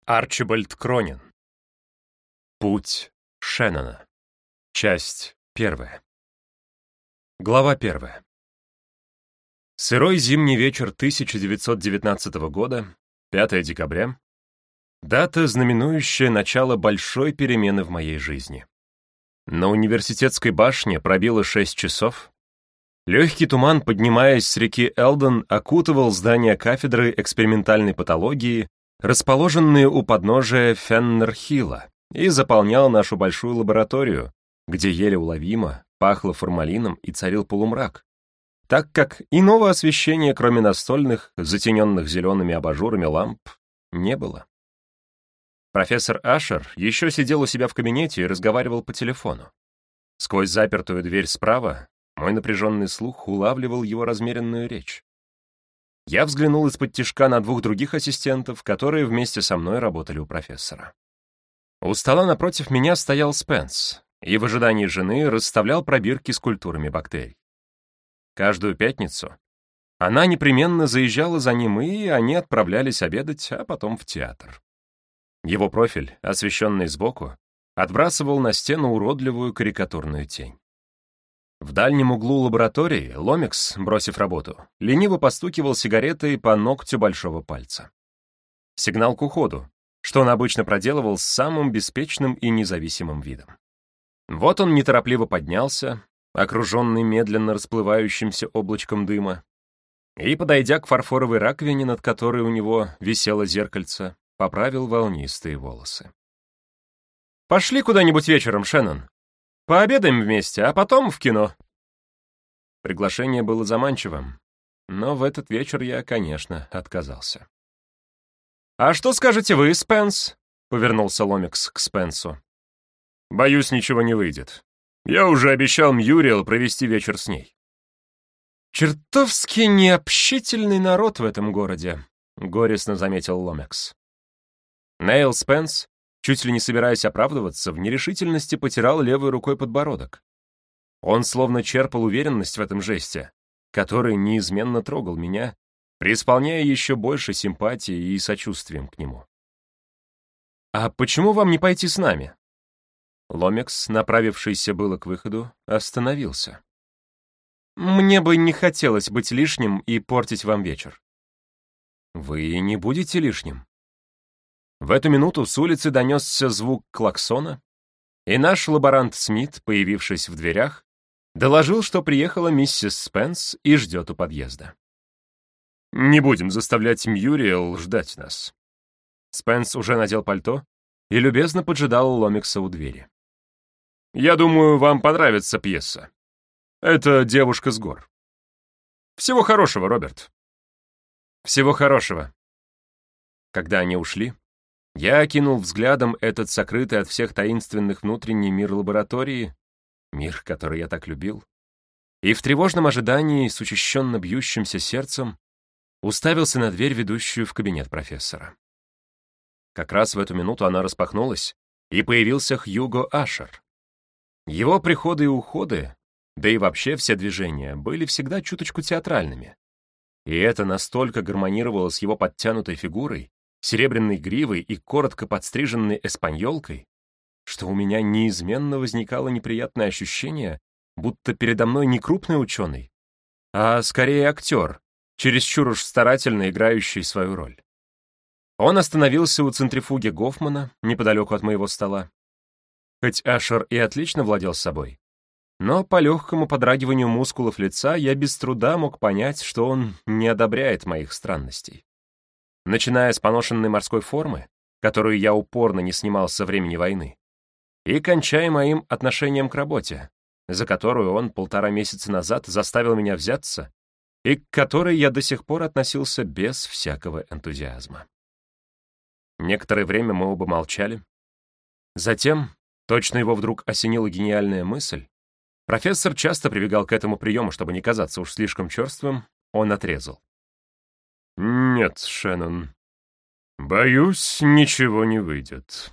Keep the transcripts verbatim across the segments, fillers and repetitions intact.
Арчибальд Кронин. Путь Шеннона. Часть первая. Глава первая. Сырой зимний вечер тысяча девятьсот девятнадцатого года, пятое декабря. Дата, знаменующая начало большой перемены в моей жизни. На университетской башне пробило шесть часов. Легкий туман, поднимаясь с реки Элден, окутывал здание кафедры экспериментальной патологии, расположенные у подножия Феннер-Хилла, и заполнял нашу большую лабораторию, где еле уловимо пахло формалином и царил полумрак, так как иного освещения, кроме настольных, затененных зелеными абажурами ламп, не было. Профессор Ашер еще сидел у себя в кабинете и разговаривал по телефону. Сквозь запертую дверь справа мой напряженный слух улавливал его размеренную речь. Я взглянул из-под тишка на двух других ассистентов, которые вместе со мной работали у профессора. У стола напротив меня стоял Спенс и в ожидании жены расставлял пробирки с культурами бактерий. Каждую пятницу она непременно заезжала за ним, и они отправлялись обедать, а потом в театр. Его профиль, освещенный сбоку, отбрасывал на стену уродливую карикатурную тень. В дальнем углу лаборатории Ломикс, бросив работу, лениво постукивал сигаретой по ногтю большого пальца. Сигнал к уходу, что он обычно проделывал с самым беспечным и независимым видом. Вот он неторопливо поднялся, окруженный медленно расплывающимся облачком дыма, и, подойдя к фарфоровой раковине, над которой у него висело зеркальце, поправил волнистые волосы. «Пошли куда-нибудь вечером, Шеннон. Пообедаем вместе, а потом в кино». Приглашение было заманчивым, но в этот вечер я, конечно, отказался. «А что скажете вы, Спенс?» — повернулся Ломикс к Спенсу. «Боюсь, ничего не выйдет. Я уже обещал Мьюриэл провести вечер с ней». «Чертовски необщительный народ в этом городе», — горестно заметил Ломикс. Нейл Спенс, чуть ли не собираясь оправдываться, в нерешительности потирал левой рукой подбородок. Он словно черпал уверенность в этом жесте, который неизменно трогал меня, преисполняя еще больше симпатии и сочувствием к нему. «А почему вам не пойти с нами?» Ломикс, направившийся было к выходу, остановился. «Мне бы не хотелось быть лишним и портить вам вечер». «Вы не будете лишним». В эту минуту с улицы донесся звук клаксона, и наш лаборант Смит, появившись в дверях, доложил, что приехала миссис Спенс и ждет у подъезда. «Не будем заставлять Мьюриэл ждать нас». Спенс уже надел пальто и любезно поджидал Ломикса у двери. «Я думаю, вам понравится пьеса. Это «Девушка с гор». Всего хорошего, Роберт». «Всего хорошего». Когда они ушли, я окинул взглядом этот сокрытый от всех таинственных внутренний мир лаборатории, мир, который я так любил, и в тревожном ожидании с учащенно бьющимся сердцем уставился на дверь, ведущую в кабинет профессора. Как раз в эту минуту она распахнулась, и появился Хьюго Ашер. Его приходы и уходы, да и вообще все движения, были всегда чуточку театральными, и это настолько гармонировало с его подтянутой фигурой, серебряной гривой и коротко подстриженной эспаньолкой, что у меня неизменно возникало неприятное ощущение, будто передо мной не крупный ученый, а скорее актер, чересчур уж старательно играющий свою роль. Он остановился у центрифуги Гофмана, неподалеку от моего стола. Хоть Ашер и отлично владел собой, но по легкому подрагиванию мускулов лица я без труда мог понять, что он не одобряет моих странностей. Начиная с поношенной морской формы, которую я упорно не снимал со времени войны, и кончая моим отношением к работе, за которую он полтора месяца назад заставил меня взяться, и к которой я до сих пор относился без всякого энтузиазма. Некоторое время мы оба молчали. Затем, точно его вдруг осенила гениальная мысль, профессор часто прибегал к этому приему, чтобы не казаться уж слишком черствым, он отрезал. «Нет, Шеннон, боюсь, ничего не выйдет».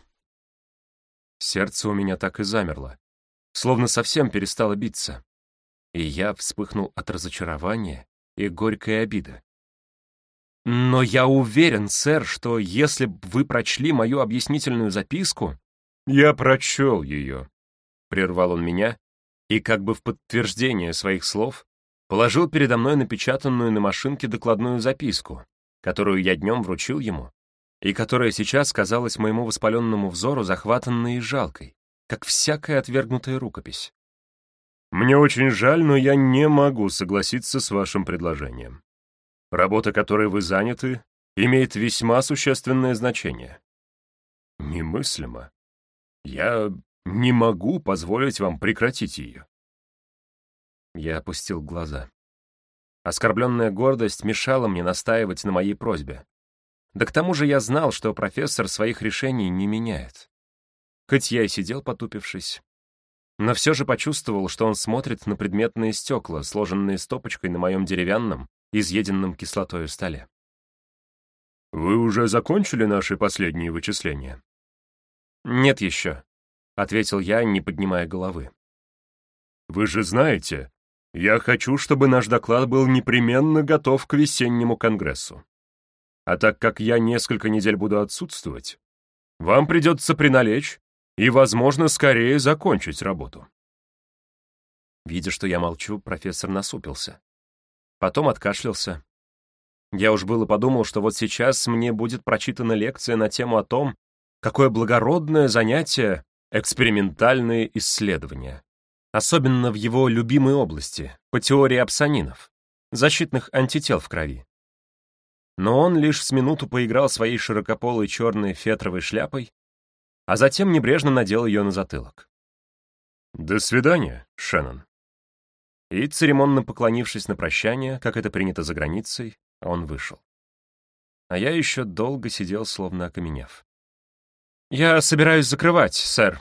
Сердце у меня так и замерло, словно совсем перестало биться, и я вспыхнул от разочарования и горькой обиды. Но я уверен, сэр, что если б вы прочли мою объяснительную записку... Я прочел ее, — прервал он меня, и как бы в подтверждение своих слов положил передо мной напечатанную на машинке докладную записку, которую я днем вручил ему, и которая сейчас казалась моему воспаленному взору захватанной и жалкой, как всякая отвергнутая рукопись. «Мне очень жаль, но я не могу согласиться с вашим предложением. Работа, которой вы заняты, имеет весьма существенное значение. Немыслимо. Я не могу позволить вам прекратить ее». Я опустил глаза. Оскорбленная гордость мешала мне настаивать на моей просьбе. Да к тому же я знал, что профессор своих решений не меняет. Хоть я и сидел потупившись, но все же почувствовал, что он смотрит на предметные стекла, сложенные стопочкой на моем деревянном, изъеденном кислотою столе. «Вы уже закончили наши последние вычисления?» «Нет еще», — ответил я, не поднимая головы. «Вы же знаете, я хочу, чтобы наш доклад был непременно готов к весеннему конгрессу. А так как я несколько недель буду отсутствовать, вам придется приналечь и, возможно, скорее закончить работу». Видя, что я молчу, профессор насупился. Потом откашлялся. Я уж было подумал, что вот сейчас мне будет прочитана лекция на тему о том, какое благородное занятие — экспериментальные исследования. Особенно в его любимой области, по теории опсонинов, защитных антител в крови. Но он лишь с минуту поиграл своей широкополой черной фетровой шляпой, а затем небрежно надел ее на затылок. «До свидания, Шеннон». И, церемонно поклонившись на прощание, как это принято за границей, он вышел. А я еще долго сидел, словно окаменев. «Я собираюсь закрывать, сэр».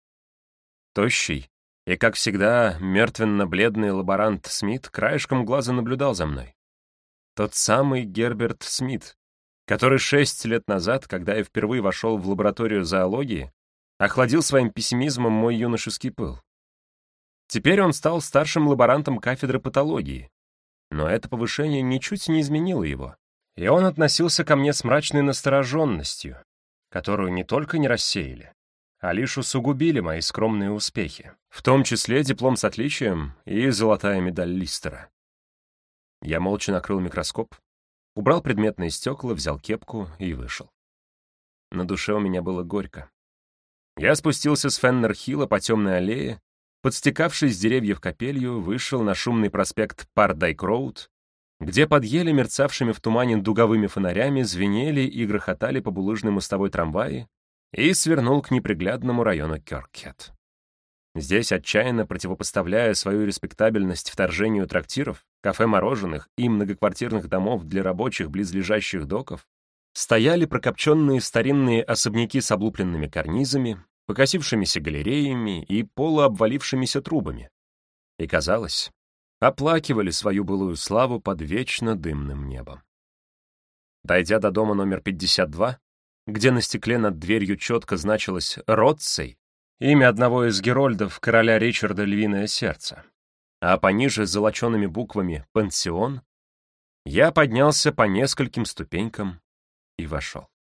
Тощий и, как всегда, мертвенно-бледный лаборант Смит краешком глаза наблюдал за мной. Тот самый Герберт Смит, который шесть лет назад, когда я впервые вошел в лабораторию зоологии, охладил своим пессимизмом мой юношеский пыл. Теперь он стал старшим лаборантом кафедры патологии, но это повышение ничуть не изменило его, и он относился ко мне с мрачной настороженностью, которую не только не рассеяли, а лишь усугубили мои скромные успехи, в том числе диплом с отличием и золотая медаль Листера. Я молча накрыл микроскоп, убрал предметные стекла, взял кепку и вышел. На душе у меня было горько. Я спустился с Феннер-Хилла по темной аллее, подстекавшись с деревьев капелью, вышел на шумный проспект Пардайк-Роуд, где под еле мерцавшими в тумане дуговыми фонарями звенели и грохотали по булыжной мостовой трамваи, и свернул к неприглядному району Кёркхед. Здесь, отчаянно противопоставляя свою респектабельность вторжению трактиров, кафе-мороженых и многоквартирных домов для рабочих близлежащих доков, стояли прокопченные старинные особняки с облупленными карнизами, покосившимися галереями и полуобвалившимися трубами. И, казалось, оплакивали свою былую славу под вечно дымным небом. Дойдя до дома номер пятьдесят два, где на стекле над дверью четко значилось «Ротцей», имя одного из герольдов короля Ричарда «Львиное сердце», а пониже с золочеными буквами «Пансион», я поднялся по нескольким ступенькам и вошел.